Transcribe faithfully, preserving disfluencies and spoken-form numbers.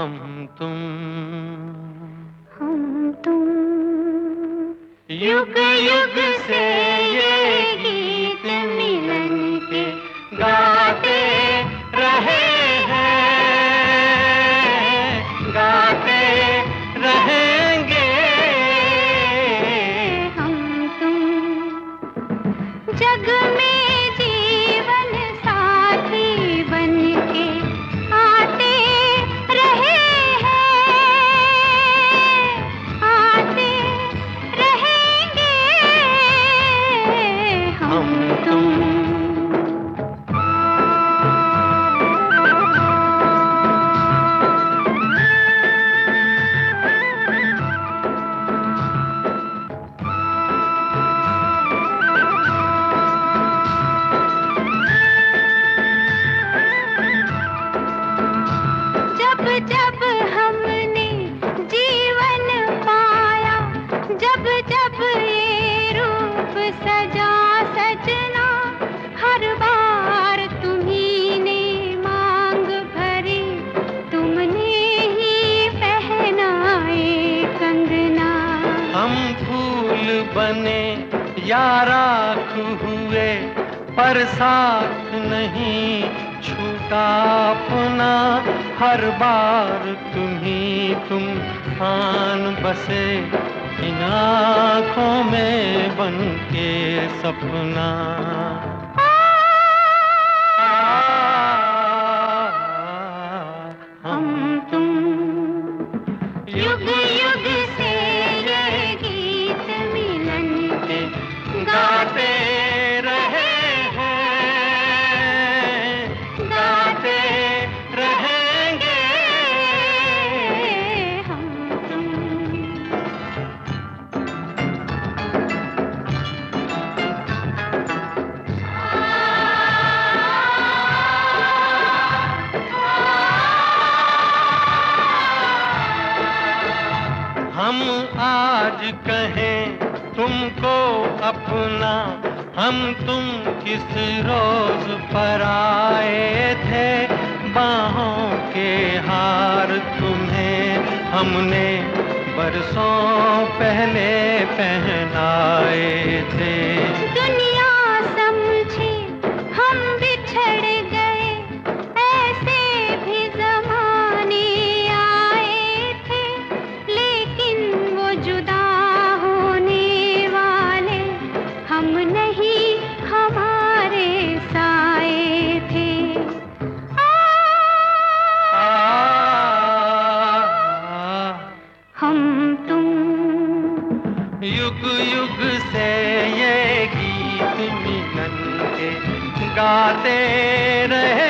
हम तुम हम तुम युग युग से ये गीत मिलन के गाते रहे हैं, गाते रहेंगे। हम तुम जग में जीवन साथी बनके आते रहे हैं, आते रहेंगे। हम तुम जब हमने जीवन पाया, जब जब ये रूप सजा सजना, हर बार तुम्ही ने मांग भरी, तुमने ही पहनाए कंगना। हम फूल बने या राख हुए, पर साथ नहीं छूटा अपना। हर बार तुम्ही तुम आन बसे, इन आँखों में बन के सपना। हम तुम युग युग से ये गीत मिलन के गाते रहे हैं, गाते रहेंगे। हम तुम हम आज कहें तुमको अपना, हम तुम किस रोज पर आए थे। बाहों के हार तुम्हें हमने बरसों पहले पहनाए थे। दुनिया समझे हम बिछड़ गए, ऐसे भी जमाने आए थे, लेकिन वो जुदा होने वाले हम नहीं, हमारे साए थे। आ, हम तुम युग युग से ये गीत मिलन के गाते रहे